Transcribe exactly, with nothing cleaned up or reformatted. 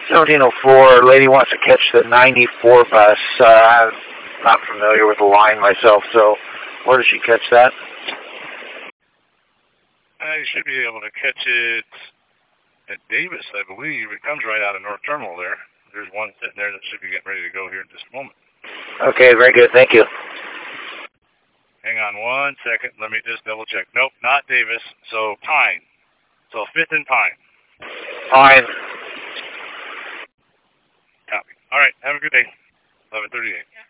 seventeen oh four, lady wants to catch the ninety-four bus. Uh, I'm not familiar with the line myself, so where does she catch that? Uh, you should be able to catch it at Davis, I believe. It comes right out of North Terminal there. There's one sitting there that should be getting ready to go here in just a moment. Okay, very good. Thank you. Hang on one second. Let me just double check. Nope, not Davis. So Pine. So Fifth and Pine. Pine. Copy. All right. Have a good day. eleven thirty-eight.